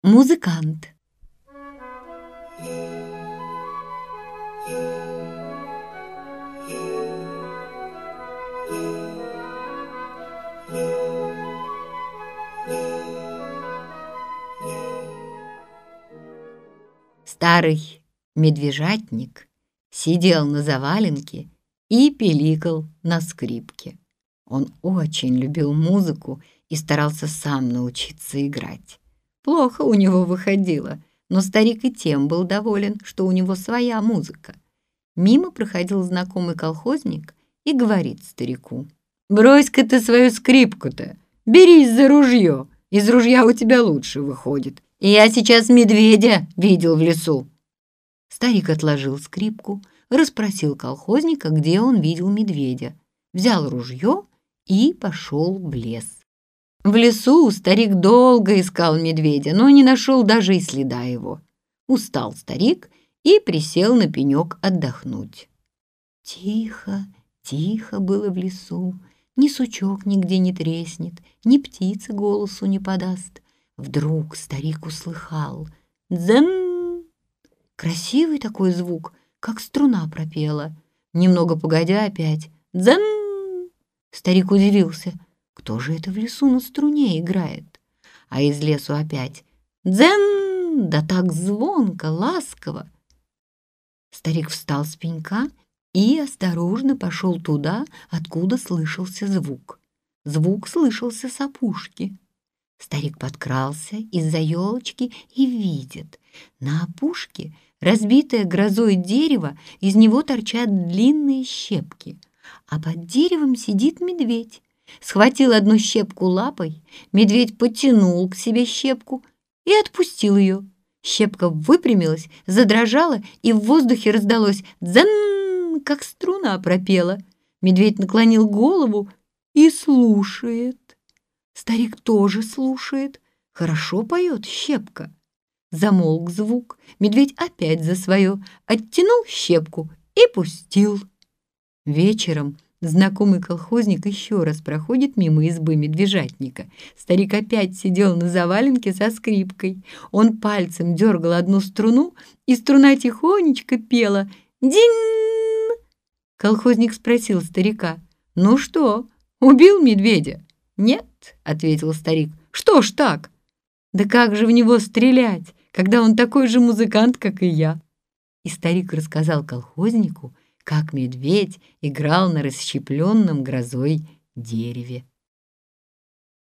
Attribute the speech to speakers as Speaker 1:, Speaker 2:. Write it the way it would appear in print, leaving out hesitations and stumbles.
Speaker 1: Музыкант. Старый медвежатник сидел на заваленке и пиликал на скрипке. Он очень любил музыку и старался сам научиться играть. Плохо у него выходило, но старик и тем был доволен, что у него своя музыка. Мимо проходил знакомый колхозник и говорит старику: «Брось-ка ты свою скрипку-то, берись за ружье, из ружья у тебя лучше выходит. И я сейчас медведя видел в лесу». Старик отложил скрипку, расспросил колхозника, где он видел медведя, взял ружье и пошел в лес. В лесу старик долго искал медведя, но не нашел даже и следа его. Устал старик и присел на пенек отдохнуть. Тихо, тихо было в лесу, ни сучок нигде не треснет, ни птица голосу не подаст. Вдруг старик услыхал: «Дзен!» Красивый такой звук, как струна пропела. Немного погодя опять «Дзен!» Старик удивился: кто же это в лесу на струне играет? А из лесу опять «Дзен!» Да так звонко, ласково. Старик встал с пенька и осторожно пошел туда, откуда слышался звук. Звук слышался с опушки. Старик подкрался из-за елочки и видит: на опушке разбитое грозой дерево, из него торчат длинные щепки, а под деревом сидит медведь. Схватил одну щепку лапой, медведь потянул к себе щепку и отпустил ее. Щепка выпрямилась, задрожала, и в воздухе раздалось «дзен», как струна пропела. Медведь наклонил голову и слушает. Старик тоже слушает. Хорошо поет щепка. Замолк звук. Медведь опять за свое оттянул щепку и пустил. Вечером знакомый колхозник еще раз проходит мимо избы медвежатника. Старик опять сидел на заваленке со скрипкой. Он пальцем дергал одну струну, и струна тихонечко пела «Дин!». Колхозник спросил старика: «Ну что, убил медведя?» «Нет», — ответил старик. «Что ж так?» «Да как же в него стрелять, когда он такой же музыкант, как и я?» И старик рассказал колхознику, как медведь играл на расщепленном грозой дереве.